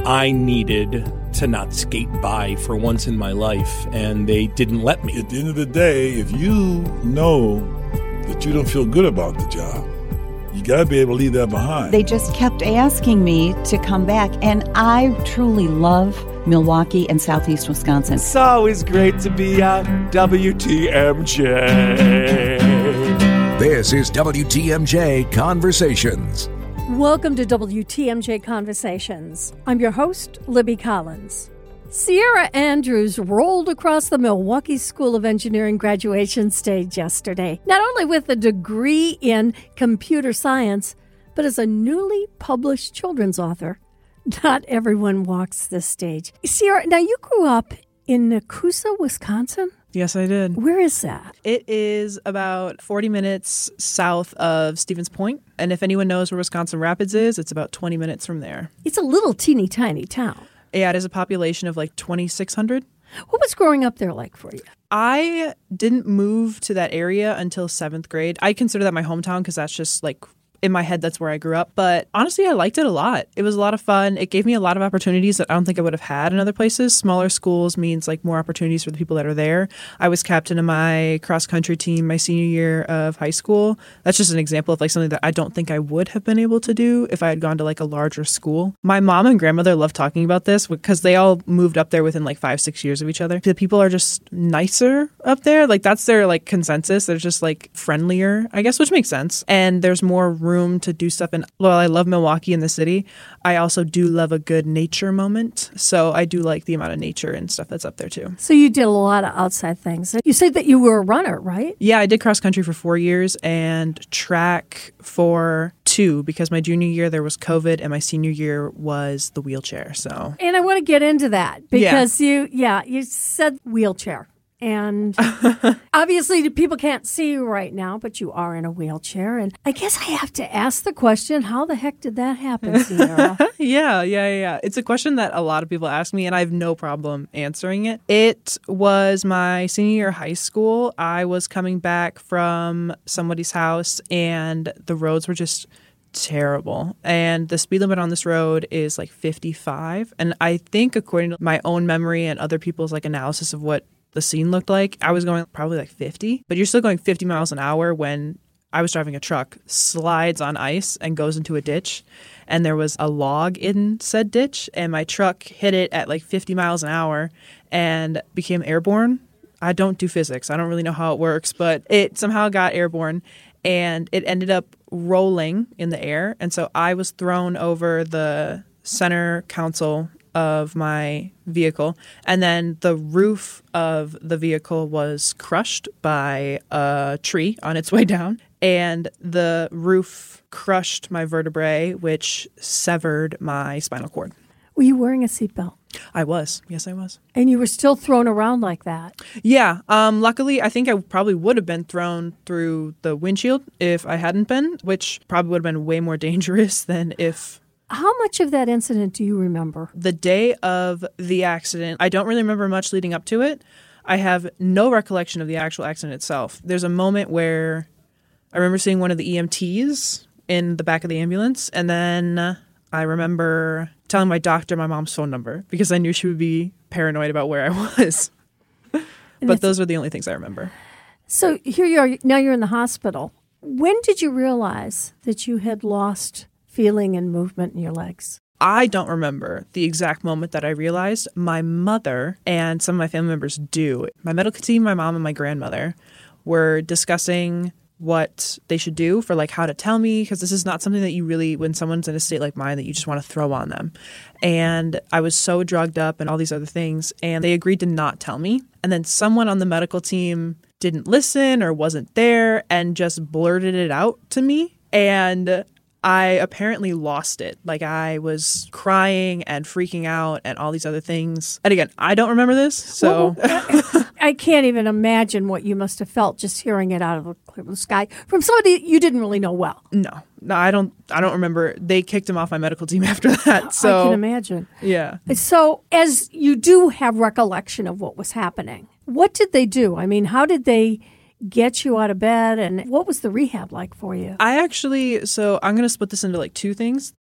I needed to not skate by for once in my life, and they didn't let me. At the end of the day, if you know that you don't feel good about the job, you got to be able to leave that behind. They just kept asking me to come back, and I truly love Milwaukee and Southeast Wisconsin. It's always great to be at WTMJ. This is WTMJ Conversations. Welcome to WTMJ Conversations. I'm your host, Libby Collins. Sierra Andrews rolled across the Milwaukee School of Engineering graduation stage yesterday, not only with a degree in computer science, but as a newly published children's author. Not everyone walks this stage. Sierra, now you grew up in Nakusa, Wisconsin? Yes, I did. Where is that? It is about 40 minutes south of Stevens Point. And if anyone knows where Wisconsin Rapids is, it's about 20 minutes from there. It's a little teeny tiny town. Yeah, it is a population of like 2,600. What was growing up there like for you? I didn't move to that area until 7th grade. I consider that my hometown because that's just like, in my head, that's where I grew up. But honestly, I liked it a lot. It was a lot of fun. It gave me a lot of opportunities that I don't think I would have had in other places. Smaller schools means like more opportunities for the people that are there. I was captain of my cross country team my senior year of high school. That's just an example of like something that I don't think I would have been able to do if I had gone to like a larger school. My mom and grandmother love talking about this because they all moved up there within like 5-6 years of each other. The people are just nicer up there. Like that's their like consensus. They're just like friendlier, I guess, which makes sense. And there's more room to do stuff. And while I love Milwaukee in the city, I also do love a good nature moment. So I do like the amount of nature and stuff that's up there too. So you did a lot of outside things. You said that you were a runner, right? Yeah, I did cross country for 4 years and track for 2 because my junior year there was COVID and my senior year was the wheelchair. So, and I want to get into that because you said wheelchair. And obviously people can't see you right now, but you are in a wheelchair. And I guess I have to ask the question, how the heck did that happen, Sierra? Yeah. It's a question that a lot of people ask me, and I have no problem answering it. It was my senior year of high school. I was coming back from somebody's house, and the roads were just terrible. And the speed limit on this road is like 55. And I think according to my own memory and other people's like analysis of what the scene looked like, I was going probably like 50, but you're still going 50 miles an hour when I was driving a truck, slides on ice and goes into a ditch. And there was a log in said ditch, and my truck hit it at like 50 miles an hour and became airborne. I don't do physics. I don't really know how it works, but it somehow got airborne and it ended up rolling in the air. And so I was thrown over the center console of my vehicle, and then the roof of the vehicle was crushed by a tree on its way down, and the roof crushed my vertebrae, which severed my spinal cord. Were you wearing a seatbelt? I was. Yes, I was. And you were still thrown around like that? Yeah. Luckily, I think I probably would have been thrown through the windshield if I hadn't been, which probably would have been way more dangerous than if... How much of that incident do you remember? The day of the accident, I don't really remember much leading up to it. I have no recollection of the actual accident itself. There's a moment where I remember seeing one of the EMTs in the back of the ambulance, and then I remember telling my doctor my mom's phone number because I knew she would be paranoid about where I was. But those are the only things I remember. So here you are. Now you're in the hospital. When did you realize that you had lost feeling and movement in your legs? I don't remember the exact moment that I realized. My mother and some of my family members do. My medical team, my mom and my grandmother were discussing what they should do for like how to tell me, because this is not something that you really, when someone's in a state like mine, that you just want to throw on them. And I was so drugged up and all these other things, and they agreed to not tell me. And then someone on the medical team didn't listen or wasn't there and just blurted it out to me. And I apparently lost it. Like I was crying and freaking out and all these other things. And again, I don't remember this. So I can't even imagine what you must have felt just hearing it out of the clear blue sky from somebody you didn't really know well. No, I don't remember. They kicked him off my medical team after that. So I can imagine. Yeah. So as you do have recollection of what was happening, what did they do? I mean, how did they get you out of bed, and what was the rehab like for you? So I'm going to split this into like two things.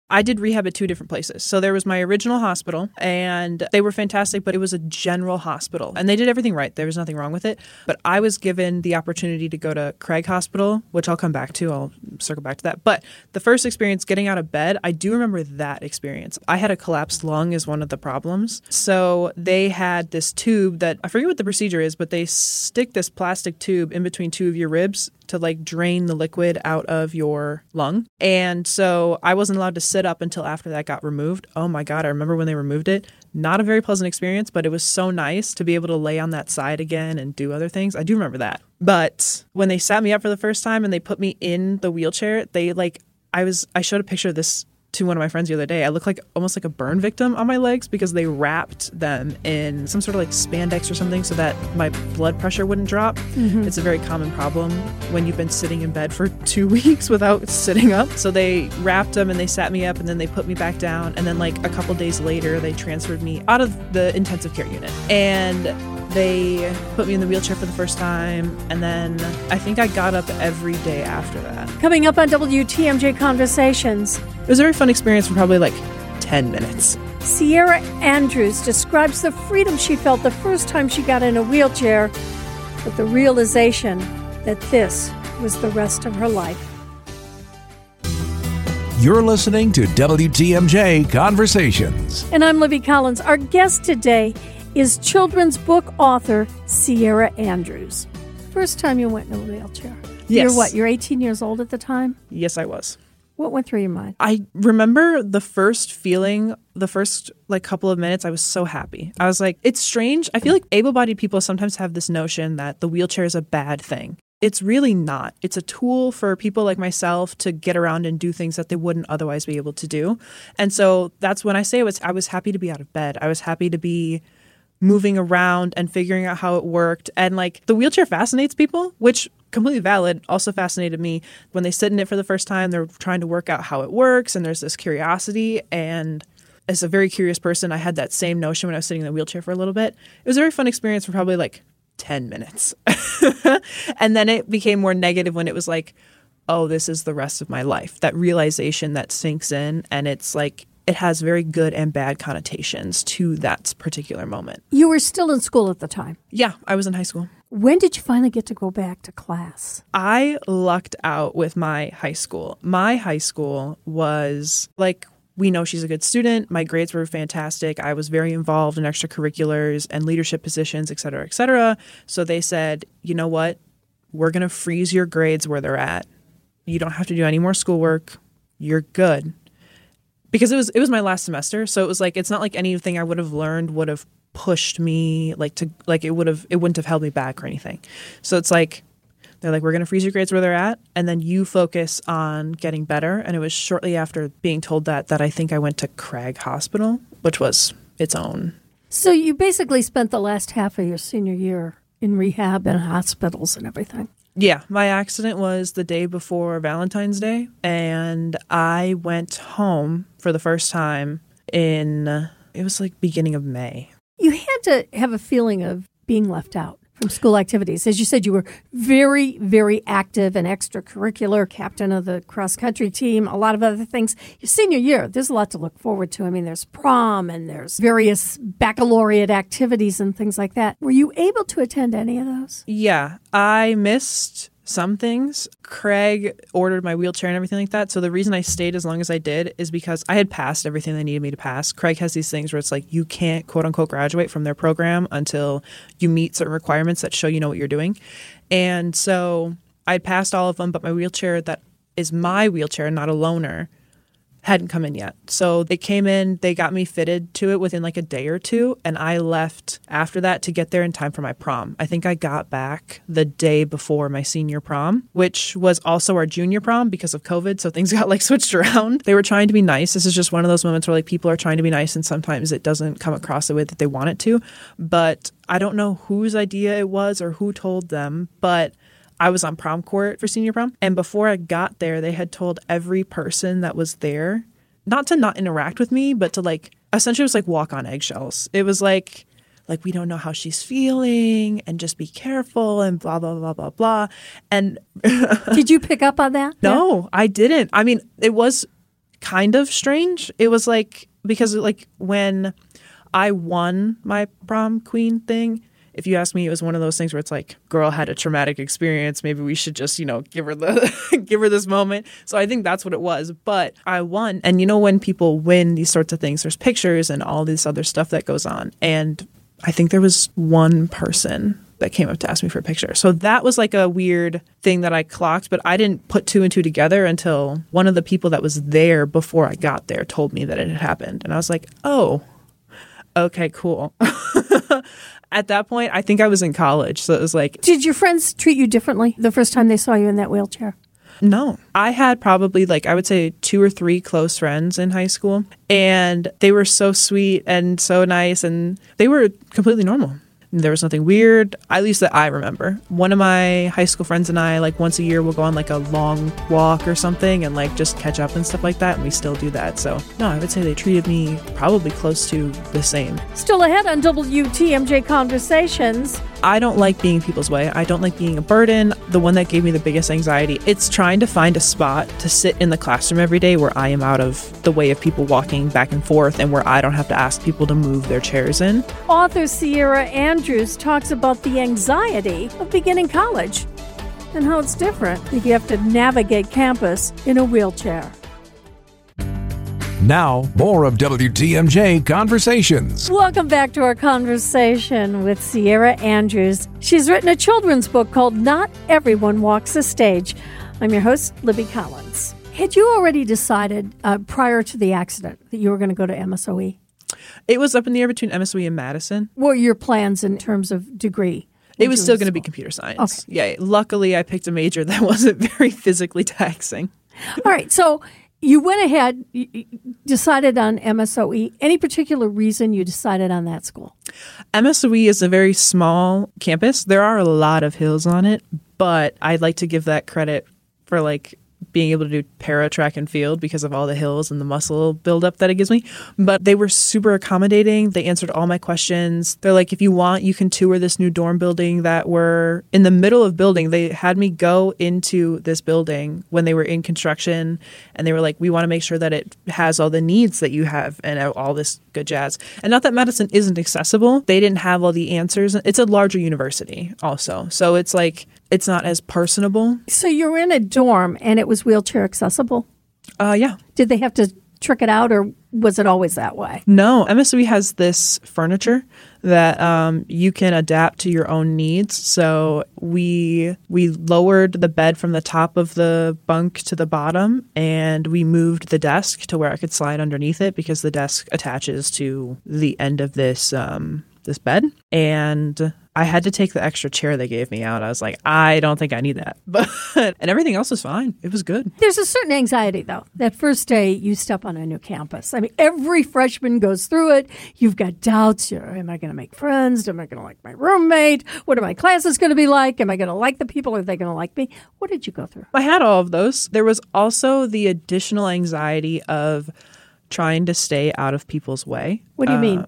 I did rehab at 2 different places. So there was my original hospital, and they were fantastic, but it was a general hospital. And they did everything right. There was nothing wrong with it. But I was given the opportunity to go to Craig Hospital, which I'll come back to. I'll circle back to that. But the first experience getting out of bed, I do remember that experience. I had a collapsed lung as one of the problems. So they had this tube that, I forget what the procedure is, but they stick this plastic tube in between 2 of your ribs to like drain the liquid out of your lung. And so I wasn't allowed to sit up until after that got removed. Oh my God, I remember when they removed it. Not a very pleasant experience, but it was so nice to be able to lay on that side again and do other things. I do remember that. But when they sat me up for the first time and they put me in the wheelchair, I showed a picture of this to one of my friends the other day. I looked like almost like a burn victim on my legs because they wrapped them in some sort of like spandex or something so that my blood pressure wouldn't drop. Mm-hmm. It's a very common problem when you've been sitting in bed for 2 weeks without sitting up. So they wrapped them and they sat me up and then they put me back down. And then like a couple days later, they transferred me out of the intensive care unit. And they put me in the wheelchair for the first time, and then I think I got up every day after that. Coming up on WTMJ Conversations. It was a very fun experience for probably like 10 minutes. Sierra Andrews describes the freedom she felt the first time she got in a wheelchair, with the realization that this was the rest of her life. You're listening to WTMJ Conversations. And I'm Libby Collins. Our guest today is children's book author Sierra Andrews. First time you went in a wheelchair. Yes. You're what? You're 18 years old at the time? Yes, I was. What went through your mind? I remember the first feeling, the first like couple of minutes, I was so happy. I was like, it's strange. I feel like able-bodied people sometimes have this notion that the wheelchair is a bad thing. It's really not. It's a tool for people like myself to get around and do things that they wouldn't otherwise be able to do. And so that's when I say I was happy to be out of bed. I was happy to be moving around and figuring out how it worked. And like the wheelchair fascinates people, which completely valid, also fascinated me. When they sit in it for the first time, they're trying to work out how it works. And there's this curiosity. And as a very curious person, I had that same notion when I was sitting in the wheelchair for a little bit. It was a very fun experience for probably like 10 minutes. And then it became more negative when it was like, oh, this is the rest of my life. That realization that sinks in, and it's like, it has very good and bad connotations to that particular moment. You were still in school at the time. Yeah, I was in high school. When did you finally get to go back to class? I lucked out with my high school. My high school was like, we know she's a good student. My grades were fantastic. I was very involved in extracurriculars and leadership positions, et cetera, et cetera. So they said, you know what? We're going to freeze your grades where they're at. You don't have to do any more schoolwork. You're good. Because it was my last semester, so it was like, it's not like anything I would have learned would have pushed me it wouldn't have held me back or anything. So it's like, they're like, we're going to freeze your grades where they're at, and then you focus on getting better. And it was shortly after being told that I think I went to Craig Hospital, which was its own. So you basically spent the last half of your senior year in rehab and hospitals and everything. Yeah, my accident was the day before Valentine's Day, and I went home for the first time it was like beginning of May. You had to have a feeling of being left out from school activities. As you said, you were very, very active and extracurricular, captain of the cross-country team, a lot of other things. Your senior year, there's a lot to look forward to. I mean, there's prom and there's various baccalaureate activities and things like that. Were you able to attend any of those? Yeah, I missed some things. Craig ordered my wheelchair and everything like that. So the reason I stayed as long as I did is because I had passed everything they needed me to pass. Craig has these things where it's like, you can't quote unquote graduate from their program until you meet certain requirements that show you know what you're doing. And so I passed all of them, but my wheelchair that is my wheelchair, not a loaner, hadn't come in yet. So they came in, they got me fitted to it within like a day or two, and I left after that to get there in time for my prom. I think I got back the day before my senior prom, which was also our junior prom because of COVID, so things got like switched around. They were trying to be nice. This is just one of those moments where like people are trying to be nice and sometimes it doesn't come across the way that they want it to. But I don't know whose idea it was or who told them, but I was on prom court for senior prom. And before I got there, they had told every person that was there not to not interact with me, but to like, essentially it was like walk on eggshells. It was like, we don't know how she's feeling and just be careful and blah, blah, blah, blah, blah. And did you pick up on that? No, I didn't. I mean, it was kind of strange. It was like, because like when I won my prom queen thing, if you ask me, it was one of those things where it's like, girl had a traumatic experience. Maybe we should just, give her give her this moment. So I think that's what it was. But I won. And when people win these sorts of things, there's pictures and all this other stuff that goes on. And I think there was one person that came up to ask me for a picture. So that was like a weird thing that I clocked, but I didn't put two and two together until one of the people that was there before I got there told me that it had happened. And I was like, oh, okay, cool. At that point, I think I was in college. So it was like... Did your friends treat you differently the first time they saw you in that wheelchair? No. I had probably I would say 2 or 3 close friends in high school. And they were so sweet and so nice. And they were completely normal. There was nothing weird, at least that I remember. One of my high school friends and I, once a year, we'll go on a long walk or something and just catch up and stuff like that. And we still do that. So, no, I would say they treated me probably close to the same. Still ahead on WTMJ Conversations. I don't like being people's way. I don't like being a burden. The one that gave me the biggest anxiety, it's trying to find a spot to sit in the classroom every day where I am out of the way of people walking back and forth and where I don't have to ask people to move their chairs in. Author Sierra Andrews talks about the anxiety of beginning college and how it's different if you have to navigate campus in a wheelchair. Now, more of WTMJ Conversations. Welcome back to our conversation with Sierra Andrews. She's written a children's book called Not Everyone Walks the Stage. I'm your host, Libby Collins. Had you already decided prior to the accident that you were going to go to MSOE? It was up in the air between MSOE and Madison. What were your plans in terms of degree? It was still going to be computer science. Okay. Yeah, luckily I picked a major that wasn't very physically taxing. All right, so you went ahead, you decided on MSOE. Any particular reason you decided on that school? MSOE is a very small campus. There are a lot of hills on it, but I'd like to give that credit for being able to do para track and field because of all the hills and the muscle buildup that it gives me. But they were super accommodating. They answered all my questions. They're like, if you want, you can tour this new dorm building that we're in the middle of building. They had me go into this building when they were in construction. And they were like, we want to make sure that it has all the needs that you have and all this good jazz. And not that Madison isn't accessible. They didn't have all the answers. It's a larger university also. So it's it's not as personable. So you were in a dorm and it was wheelchair accessible? Yeah. Did they have to trick it out or was it always that way? No. MSOE has this furniture that you can adapt to your own needs. So we lowered the bed from the top of the bunk to the bottom and we moved the desk to where I could slide underneath it because the desk attaches to the end of this bed. And I had to take the extra chair they gave me out. I was like, I don't think I need that. But and everything else was fine. It was good. There's a certain anxiety, though. That first day you step on a new campus. I mean, every freshman goes through it. You've got doubts. Am I going to make friends? Am I going to like my roommate? What are my classes going to be like? Am I going to like the people? Are they going to like me? What did you go through? I had all of those. There was also the additional anxiety of trying to stay out of people's way. What do you mean?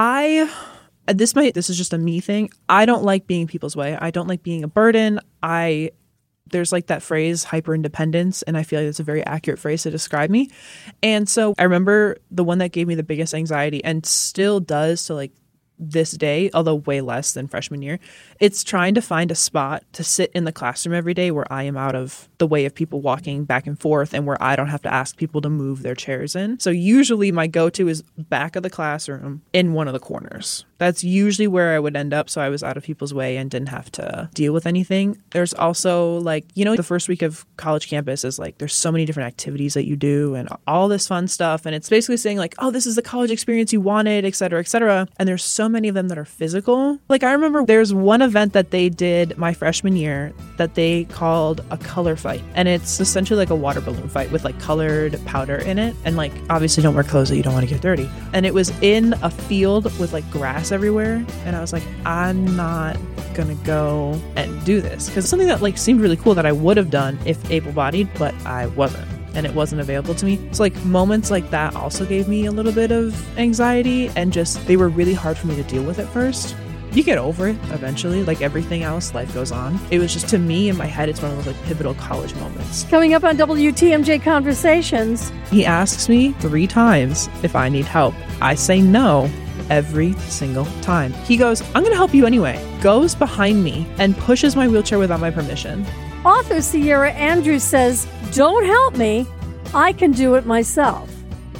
This is just a me thing. I don't like being people's way. I don't like being a burden. There's that phrase, hyper independence, and I feel like it's a very accurate phrase to describe me. And so I remember the one that gave me the biggest anxiety and still does to this day, although way less than freshman year, it's trying to find a spot to sit in the classroom every day where I am out of the way of people walking back and forth and where I don't have to ask people to move their chairs in. So usually my go-to is back of the classroom in one of the corners. That's usually where I would end up, so I was out of people's way and didn't have to deal with anything. There's also the first week of college campus is there's so many different activities that you do and all this fun stuff. And it's basically saying oh, this is the college experience you wanted, et cetera, et cetera. And there's so many of them that are physical. I remember there's one event that they did my freshman year that they called a color fight. And it's essentially a water balloon fight with colored powder in it. And obviously don't wear clothes that you don't want to get dirty. And it was in a field with grass everywhere. And I was like, I'm not gonna go and do this. Because it's something that seemed really cool that I would have done if able-bodied, but I wasn't. And it wasn't available to me. So moments like that also gave me a little bit of anxiety and they were really hard for me to deal with at first. You get over it eventually, like everything else, life goes on. It was just, to me, in my head, it's one of those like pivotal college moments. Coming up on WTMJ Conversations. He asks me 3 times if I need help. I say no every single time. He goes, I'm going to help you anyway. Goes behind me and pushes my wheelchair without my permission. Author Sierra Andrews says, don't help me. I can do it myself.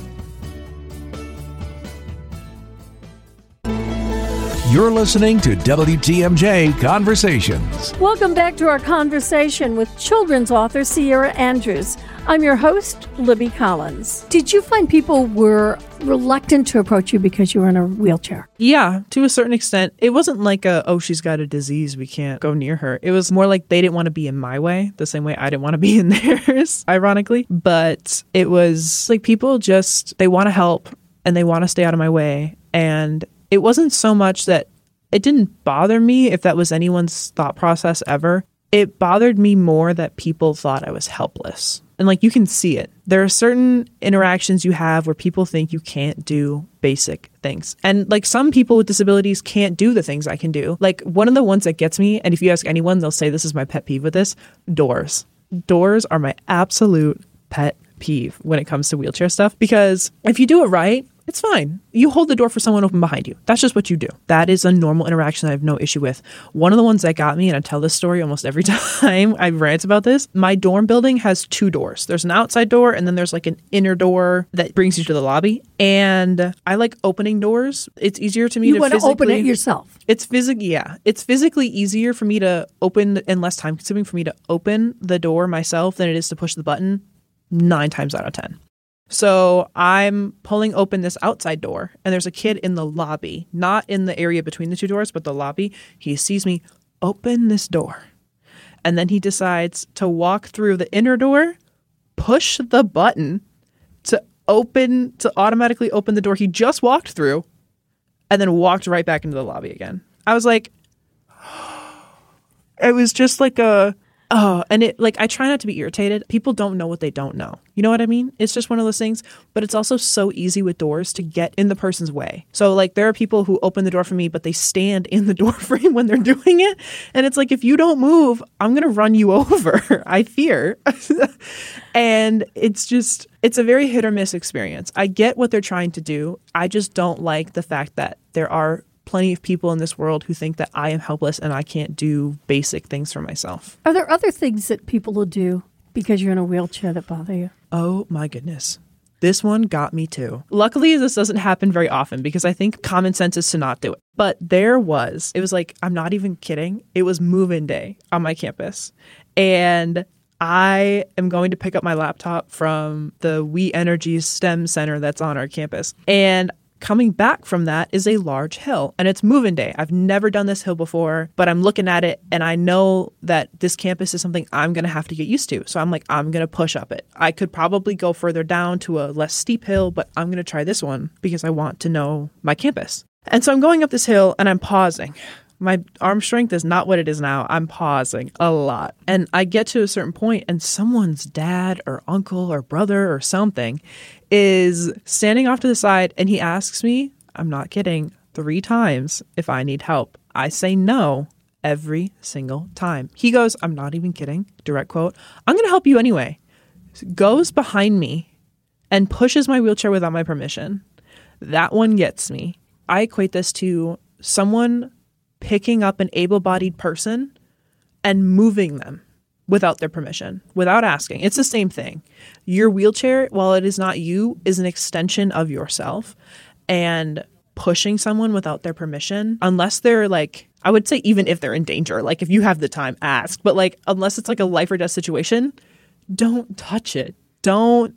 You're listening to WTMJ Conversations. Welcome back to our conversation with children's author Sierra Andrews. I'm your host, Libby Collins. Did you find people were reluctant to approach you because you were in a wheelchair? Yeah, to a certain extent. It wasn't like she's got a disease, we can't go near her. It was more like they didn't want to be in my way, the same way I didn't want to be in theirs, ironically. But it was like people just, they want to help and they want to stay out of my way. And it wasn't so much that it didn't bother me if that was anyone's thought process ever. It bothered me more that people thought I was helpless. And like, you can see it. There are certain interactions you have where people think you can't do basic things. And like, some people with disabilities can't do the things I can do. Like, one of the ones that gets me, and if you ask anyone, they'll say this is my pet peeve with this, doors. Doors are my absolute pet peeve when it comes to wheelchair stuff, because if you do it right, it's fine. You hold the door for someone open behind you. That's just what you do. That is a normal interaction I have no issue with. One of the ones that got me, and I tell this story almost every time I rant about this, my dorm building has 2 doors. There's an outside door, and then there's like an inner door that brings you to the lobby. And I like opening doors. It's easier to me to want to open it yourself. It's physically easier for me to open and less time consuming for me to open the door myself than it is to push the button 9 times out of 10. So I'm pulling open this outside door, and there's a kid in the lobby, not in the area between the 2 doors, but the lobby. He sees me open this door, and then he decides to walk through the inner door, push the button to automatically open the door he just walked through, and then walked right back into the lobby again. I was like, it was just like and it, like, I try not to be irritated. People don't know what they don't know. You know what I mean? It's just one of those things, but it's also so easy with doors to get in the person's way. So like, there are people who open the door for me, but they stand in the door frame when they're doing it. And it's like, if you don't move, I'm going to run you over. I fear. And it's a very hit or miss experience. I get what they're trying to do. I just don't like the fact that there are plenty of people in this world who think that I am helpless and I can't do basic things for myself. Are there other things that people will do because you're in a wheelchair that bother you? Oh my goodness. This one got me too. Luckily, this doesn't happen very often because I think common sense is to not do it. But it was like, I'm not even kidding. It was move-in day on my campus. And I am going to pick up my laptop from the We Energy STEM Center that's on our campus. And coming back from that is a large hill, and it's move-in day. I've never done this hill before, but I'm looking at it and I know that this campus is something I'm going to have to get used to. So I'm like, I'm going to push up it. I could probably go further down to a less steep hill, but I'm going to try this one because I want to know my campus. And so I'm going up this hill and I'm pausing. My arm strength is not what it is now. I'm pausing a lot. And I get to a certain point and someone's dad or uncle or brother or something is standing off to the side, and he asks me, I'm not kidding, 3 times if I need help. I say no every single time. He goes, I'm not even kidding, direct quote, I'm going to help you anyway. Goes behind me and pushes my wheelchair without my permission. That one gets me. I equate this to someone picking up an able-bodied person and moving them without their permission, without asking. It's the same thing. Your wheelchair, while it is not you, is an extension of yourself. And pushing someone without their permission, unless they're like, I would say even if they're in danger, like if you have the time, ask. But like, unless it's like a life or death situation, don't touch it. Don't.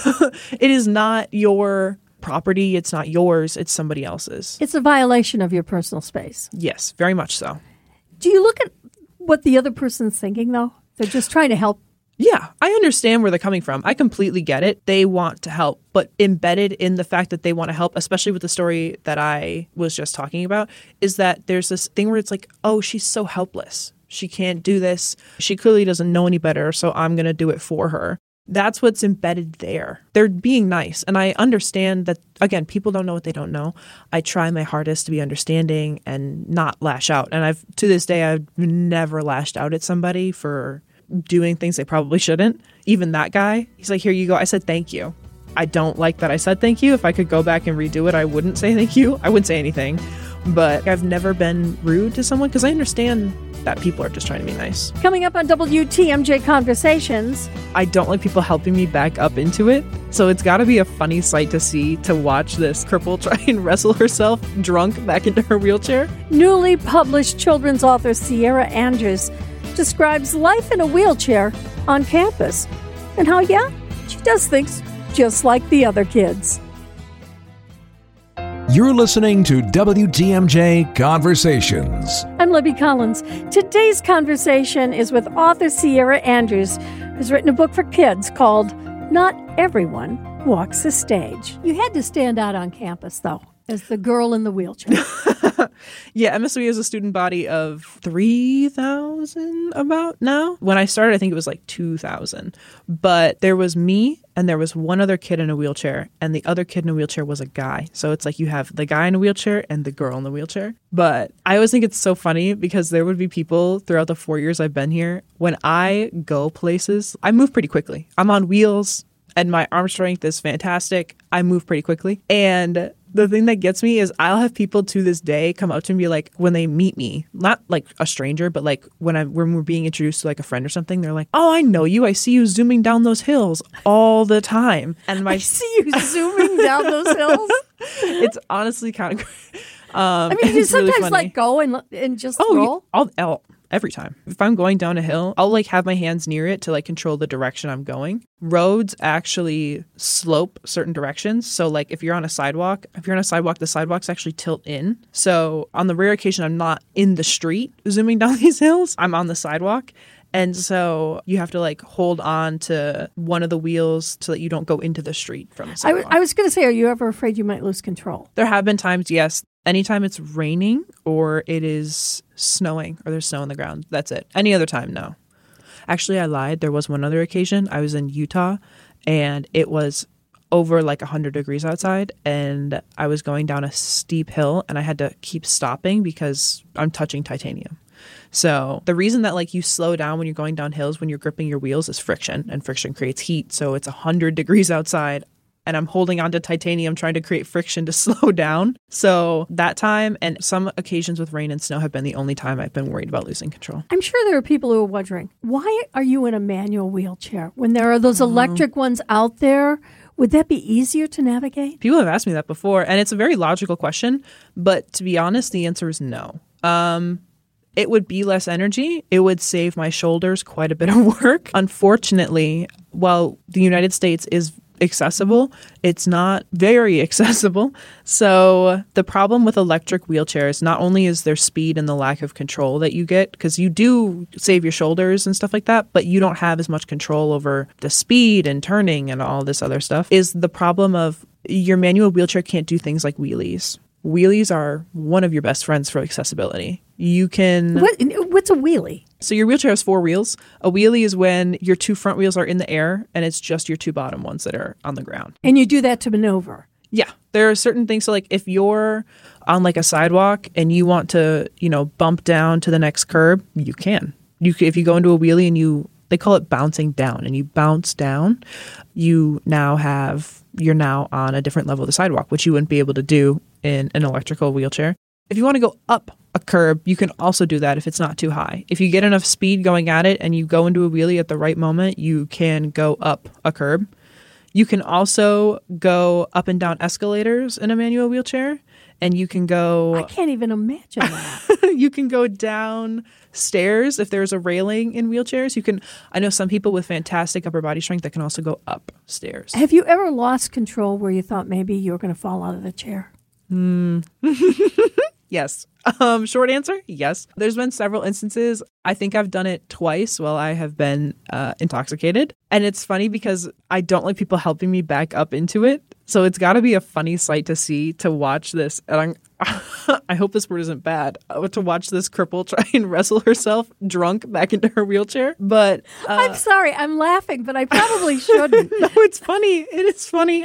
It is not your property. It's not yours. It's somebody else's. It's a violation of your personal space. Yes, very much so. Do you look at what the other person's thinking, though? They're just trying to help. Yeah, I understand where they're coming from. I completely get it. They want to help, but embedded in the fact that they want to help, especially with the story that I was just talking about, is that there's this thing where it's like, oh, she's so helpless. She can't do this. She clearly doesn't know any better, so I'm going to do it for her. That's what's embedded there. They're being nice. And I understand that, again, people don't know what they don't know. I try my hardest to be understanding and not lash out. And to this day, I've never lashed out at somebody for doing things they probably shouldn't. Even that guy, he's like, here you go. I said, thank you. I don't like that I said thank you. If I could go back and redo it, I wouldn't say thank you. I wouldn't say anything. But I've never been rude to someone because I understand that people are just trying to be nice. Coming up on WTMJ Conversations. I don't like people helping me back up into it. So it's got to be a funny sight to see, to watch this cripple try and wrestle herself drunk back into her wheelchair. Newly published children's author Sierra Andrews describes life in a wheelchair on campus and how, she does things just like the other kids. You're listening to WTMJ Conversations. I'm Libby Collins. Today's conversation is with author Sierra Andrews, who's written a book for kids called Not Everyone Walks the Stage. You had to stand out on campus, though, as the girl in the wheelchair. Yeah, MSW has a student body of 3,000 about now. When I started, I think it was like 2,000. But there was me and there was one other kid in a wheelchair, and the other kid in a wheelchair was a guy. So it's like you have the guy in a wheelchair and the girl in the wheelchair. But I always think it's so funny because there would be people throughout the 4 years I've been here. When I go places, I move pretty quickly. I'm on wheels and my arm strength is fantastic. I move pretty quickly. And the thing that gets me is I'll have people to this day come up to me and be like, when they meet me, not like a stranger, but like when we're being introduced to like a friend or something, they're like, oh, I know you. I see you zooming down those hills all the time. And I see you zooming down those hills. It's honestly kind of great. I mean, you sometimes really like go and just roll? Every time. If I'm going down a hill, I'll like have my hands near it to like control the direction I'm going. Roads actually slope certain directions. So like if you're on a sidewalk, the sidewalks actually tilt in. So on the rare occasion I'm not in the street zooming down these hills, I'm on the sidewalk. And so you have to like hold on to one of the wheels so that you don't go into the street from the sidewalk. I was going to say, are you ever afraid you might lose control? There have been times, yes. Anytime it's raining or it is snowing or there's snow on the ground, that's it. Any other time, no. Actually, I lied. There was one other occasion. I was in Utah and it was over like 100 degrees outside and I was going down a steep hill and I had to keep stopping because I'm touching titanium. So the reason that like you slow down when you're going down hills when you're gripping your wheels is friction, and friction creates heat. So it's 100 degrees outside and I'm holding onto titanium trying to create friction to slow down. So that time and some occasions with rain and snow have been the only time I've been worried about losing control. I'm sure there are people who are wondering, why are you in a manual wheelchair when there are those electric ones out there? Would that be easier to navigate? People have asked me that before, and it's a very logical question. But to be honest, the answer is no. It would be less energy. It would save my shoulders quite a bit of work. Unfortunately, while the United States is accessible, it's not very accessible. So the problem with electric wheelchairs, not only is there speed and the lack of control that you get, because you do save your shoulders and stuff like that, but you don't have as much control over the speed and turning and all this other stuff, is the problem of your manual wheelchair can't do things like wheelies. Wheelies are one of your best friends for accessibility. You can... What's a wheelie? So your wheelchair has 4 wheels. A wheelie is when your 2 front wheels are in the air and it's just your 2 bottom ones that are on the ground. And you do that to maneuver? Yeah. There are certain things. So like if you're on like a sidewalk and you want to, bump down to the next curb, you can. If you go into a wheelie and they call it bouncing down, and you bounce down, you're now on a different level of the sidewalk, which you wouldn't be able to do in an electrical wheelchair. If you want to go up a curb, you can also do that if it's not too high. If you get enough speed going at it and you go into a wheelie at the right moment, you can go up a curb. You can also go up and down escalators in a manual wheelchair, and you can go... I can't even imagine that. You can go down stairs if there's a railing in wheelchairs. I know some people with fantastic upper body strength that can also go up stairs. Have you ever lost control where you thought maybe you were going to fall out of the chair? Yes. Short answer, yes. There's been several instances. I think I've done it twice while I have been intoxicated. And it's funny because I don't like people helping me back up into it. So it's got to be a funny sight to see, to watch this. And I hope this word isn't bad, to watch this cripple try and wrestle herself drunk back into her wheelchair. But I'm sorry, I'm laughing, but I probably shouldn't. No, it's funny. It is funny.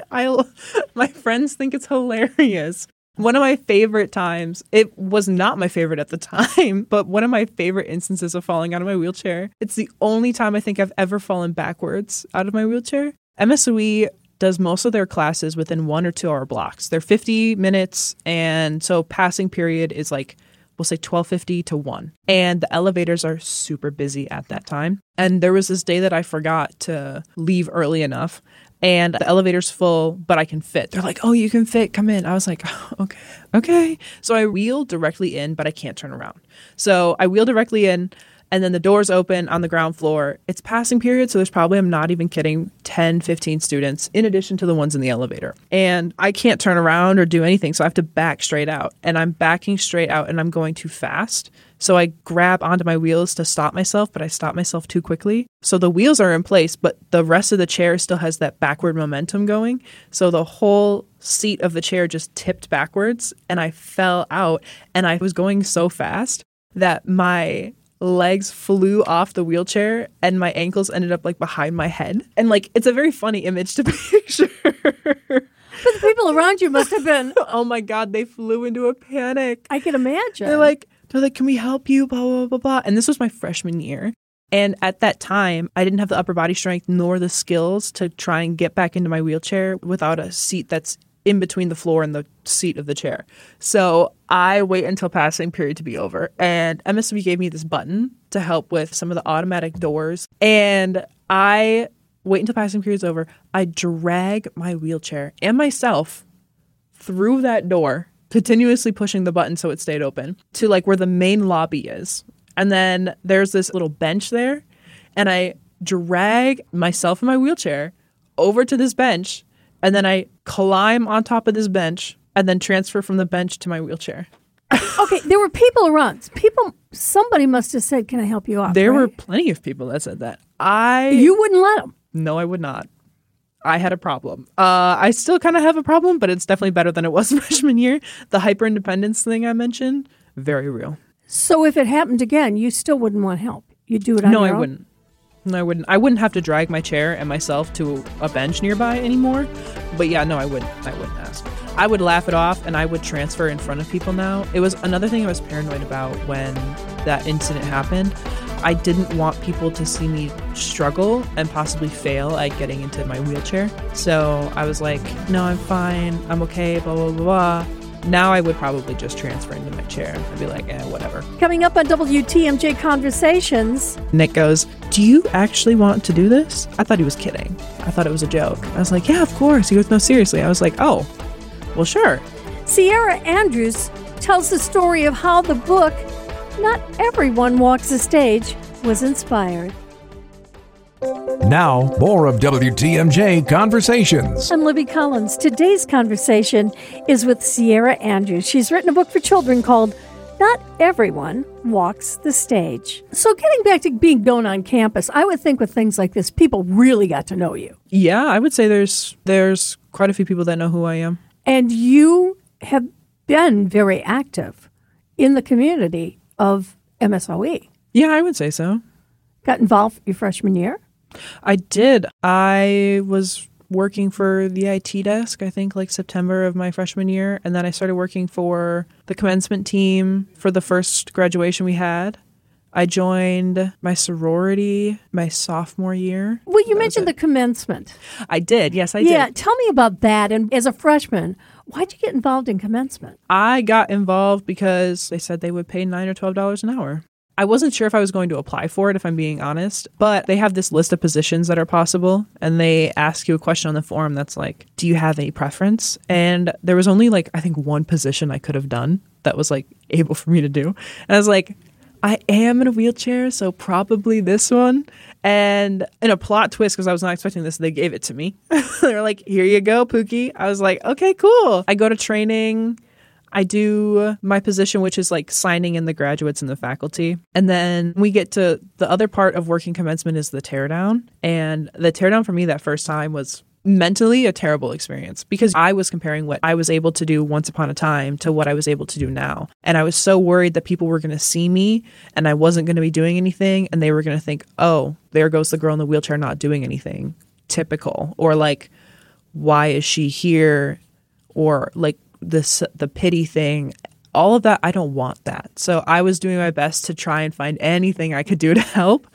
My friends think it's hilarious. One of my favorite times, it was not my favorite at the time, but one of my favorite instances of falling out of my wheelchair. It's the only time I think I've ever fallen backwards out of my wheelchair. MSOE does most of their classes within 1 or 2 hour blocks. They're 50 minutes, and so passing period is like, we'll say 12:50 to 1. And the elevators are super busy at that time. And there was this day that I forgot to leave early enough. And the elevator's full, but I can fit. They're like, oh, you can fit. Come in. I was like, oh, okay. So I wheel directly in, but I can't turn around. So I wheel directly in, and then the doors open on the ground floor. It's passing period, so there's probably, I'm not even kidding, 10, 15 students in addition to the ones in the elevator. And I can't turn around or do anything, so I have to back straight out. And I'm backing straight out, and I'm going too fast. So I grab onto my wheels to stop myself, but I stop myself too quickly. So the wheels are in place, but the rest of the chair still has that backward momentum going. So the whole seat of the chair just tipped backwards, and I fell out. And I was going so fast that my legs flew off the wheelchair and my ankles ended up like behind my head. And like, it's a very funny image to picture. But the people around you must have been, oh my God, they flew into a panic. I can imagine. They're like, can we help you? Blah, blah, blah, blah. And this was my freshman year. And at that time, I didn't have the upper body strength nor the skills to try and get back into my wheelchair without a seat that's in between the floor and the seat of the chair. So I wait until passing period to be over. And MSW gave me this button to help with some of the automatic doors. And I wait until passing period's over. I drag my wheelchair and myself through that door, continuously pushing the button so it stayed open, to like where the main lobby is. And then there's this little bench there. And I drag myself in my wheelchair over to this bench. And then I climb on top of this bench and then transfer from the bench to my wheelchair. Okay, there were people around. Somebody must have said, can I help you out? There right? were plenty of people that said that. You wouldn't let them? No, I would not. I had a problem. I still kind of have a problem, but it's definitely better than it was freshman year. The hyper-independence thing I mentioned, very real. So if it happened again, you still wouldn't want help? You'd do it on your own? No, I wouldn't. No, I wouldn't. I wouldn't have to drag my chair and myself to a bench nearby anymore. But yeah, no, I wouldn't ask. I would laugh it off and I would transfer in front of people now. It was another thing I was paranoid about when that incident happened. I didn't want people to see me struggle and possibly fail at getting into my wheelchair. So I was like, no, I'm fine. I'm okay, blah, blah, blah, blah. Now I would probably just transfer into my chair and be like, whatever. Coming up on WTMJ Conversations. Nick goes, do you actually want to do this? I thought he was kidding. I thought it was a joke. I was like, yeah, of course. He goes, no, seriously. I was like, oh, well, sure. Sierra Andrews tells the story of how the book, Not Everyone Walks the Stage, was inspired. Now, more of WTMJ Conversations. I'm Libby Collins. Today's conversation is with Sierra Andrews. She's written a book for children called Not Everyone Walks the Stage. So getting back to being known on campus, I would think with things like this, people really got to know you. Yeah, I would say there's quite a few people that know who I am. And you have been very active in the community of MSOE. Yeah, I would say so. Got involved your freshman year? I did. I was working for the IT desk, I think like September of my freshman year. And then I started working for the commencement team for the first graduation we had. I joined my sorority my sophomore year. Well, you mentioned the commencement. I did. Yes, I did. Yeah, tell me about that. And as a freshman, why'd you get involved in commencement? I got involved because they said they would pay $9 or $12 an hour. I wasn't sure if I was going to apply for it, if I'm being honest, but they have this list of positions that are possible, and they ask you a question on the form that's like, do you have any preference? And there was only like, I think one position I could have done that was like able for me to do. And I was like, I am in a wheelchair, so probably this one. And in a plot twist, because I was not expecting this, they gave it to me. They were like, here you go, Pookie. I was like, okay, cool. I go to training. I do my position, which is like signing in the graduates and the faculty. And then we get to the other part of working commencement is the teardown. And the teardown for me that first time was mentally a terrible experience because I was comparing what I was able to do once upon a time to what I was able to do now. And I was so worried that people were going to see me and I wasn't going to be doing anything. And they were going to think, oh, there goes the girl in the wheelchair not doing anything. Typical. Or like, why is she here? Or like the pity thing. All of that, I don't want that. So I was doing my best to try and find anything I could do to help.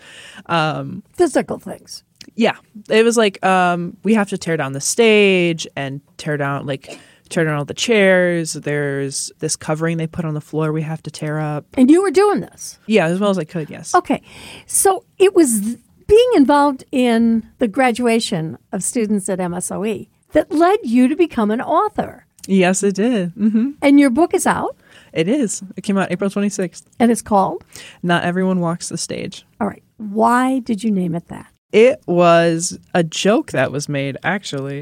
Physical things. Yeah. It was like, we have to tear down the stage and tear down all the chairs. There's this covering they put on the floor we have to tear up. And you were doing this? Yeah, as well as I could, yes. Okay. So it was being involved in the graduation of students at MSOE that led you to become an author. Yes, it did. Mm-hmm. And your book is out? It is. It came out April 26th. And it's called? Not Everyone Walks the Stage. All right. Why did you name it that? It was a joke that was made, actually.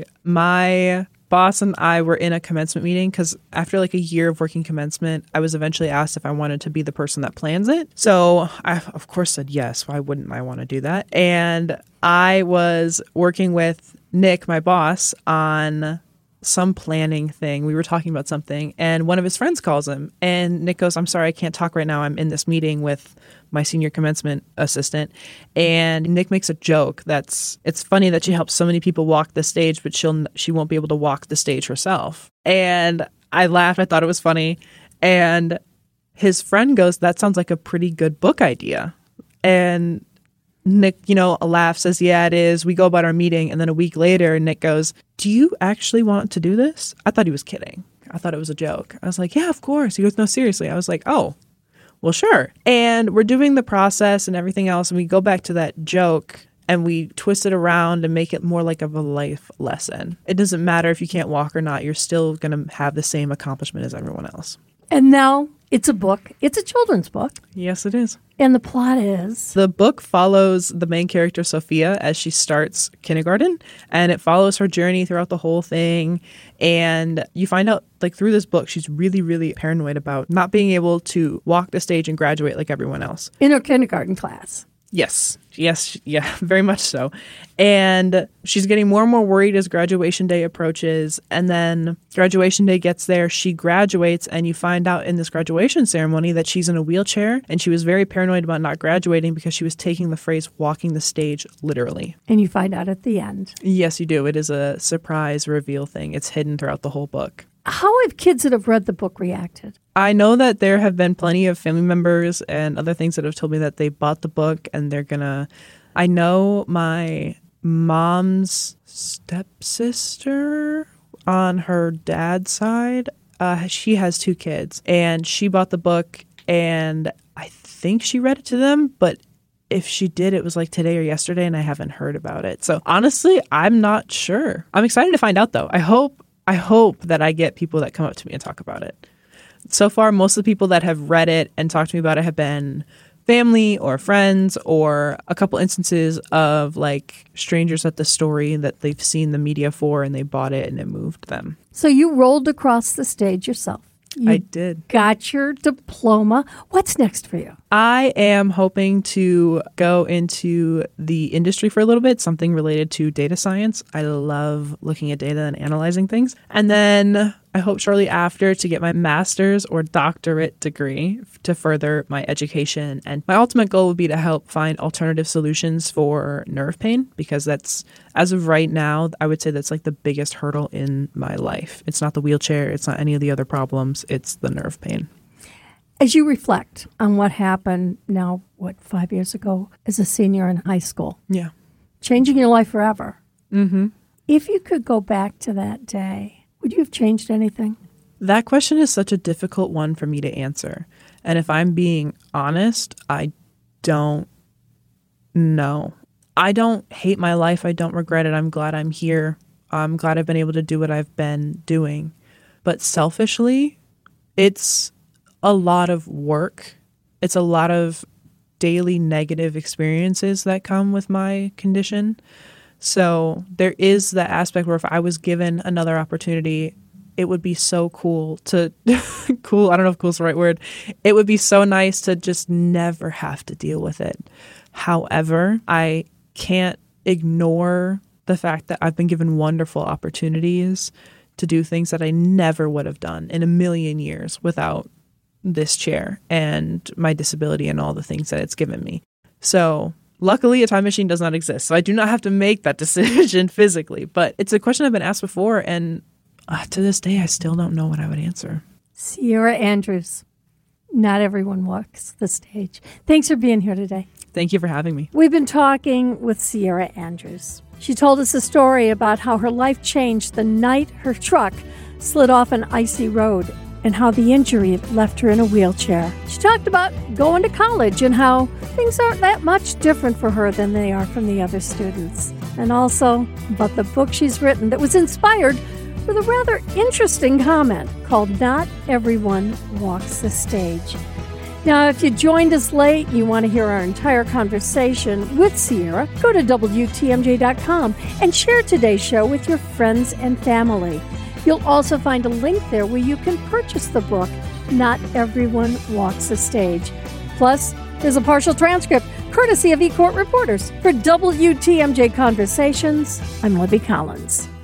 My boss and I were in a commencement meeting because after like a year of working commencement, I was eventually asked if I wanted to be the person that plans it. So I, of course, said yes. Why wouldn't I want to do that? And I was working with Nick, my boss, on some planning thing. We were talking about something and one of his friends calls him and Nick goes, I'm sorry, I can't talk right now. I'm in this meeting with my senior commencement assistant. And Nick makes a joke it's funny that she helps so many people walk the stage, but she won't be able to walk the stage herself. And I laughed. I thought it was funny. And his friend goes, that sounds like a pretty good book idea. And Nick, laughs, says, yeah, it is. We go about our meeting. And then a week later, Nick goes, do you actually want to do this? I thought he was kidding. I thought it was a joke. I was like, yeah, of course. He goes, no, seriously. I was like, oh, well, sure. And we're doing the process and everything else. And we go back to that joke and we twist it around and make it more like of a life lesson. It doesn't matter if you can't walk or not. You're still going to have the same accomplishment as everyone else. And now it's a book. It's a children's book. Yes, it is. And the plot is? The book follows the main character, Sophia, as she starts kindergarten. And it follows her journey throughout the whole thing. And you find out, through this book, she's really, really paranoid about not being able to walk the stage and graduate like everyone else. In her kindergarten class. Yes, yeah, very much so. And she's getting more and more worried as graduation day approaches. And then graduation day gets there, she graduates, and you find out in this graduation ceremony that she's in a wheelchair. And she was very paranoid about not graduating because she was taking the phrase walking the stage literally. And you find out at the end. Yes, you do. It is a surprise reveal thing. It's hidden throughout the whole book. How have kids that have read the book reacted? I know that there have been plenty of family members and other things that have told me that they bought the book and they're gonna... I know my mom's stepsister on her dad's side, she has 2 kids, and she bought the book and I think she read it to them, but if she did, it was like today or yesterday and I haven't heard about it. So honestly, I'm not sure. I'm excited to find out though. I hope that I get people that come up to me and talk about it. So far, most of the people that have read it and talked to me about it have been family or friends or a couple instances of strangers at the story that they've seen the media for and they bought it and it moved them. So you rolled across the stage yourself. I did. Got your diploma. What's next for you? I am hoping to go into the industry for a little bit, something related to data science. I love looking at data and analyzing things. And then I hope shortly after to get my master's or doctorate degree to further my education. And my ultimate goal would be to help find alternative solutions for nerve pain, because that's, as of right now, I would say that's the biggest hurdle in my life. It's not the wheelchair. It's not any of the other problems. It's the nerve pain. As you reflect on what happened now, 5 years ago, as a senior in high school. Yeah. Changing your life forever. Mm-hmm. If you could go back to that day, would you have changed anything? That question is such a difficult one for me to answer. And if I'm being honest, I don't know. I don't hate my life. I don't regret it. I'm glad I'm here. I'm glad I've been able to do what I've been doing. But selfishly, it's a lot of work. It's a lot of daily negative experiences that come with my condition. So there is that aspect where if I was given another opportunity, it would be so cool to cool. I don't know if cool is the right word. It would be so nice to just never have to deal with it. However, I can't ignore the fact that I've been given wonderful opportunities to do things that I never would have done in a million years without this chair and my disability and all the things that it's given me. So luckily, a time machine does not exist. So I do not have to make that decision physically. But it's a question I've been asked before. And to this day, I still don't know what I would answer. Sierra Andrews. Not everyone walks the stage. Thanks for being here today. Thank you for having me. We've been talking with Sierra Andrews. She told us a story about how her life changed the night her truck slid off an icy road and how the injury left her in a wheelchair. She talked about going to college and how things aren't that much different for her than they are from the other students. And also about the book she's written that was inspired with a rather interesting comment called Not Everyone Walks the Stage. Now, if you joined us late and you want to hear our entire conversation with Sierra, go to WTMJ.com and share today's show with your friends and family. You'll also find a link there where you can purchase the book, Not Everyone Walks the Stage. Plus, there's a partial transcript, courtesy of eCourt Reporters. For WTMJ Conversations, I'm Libby Collins.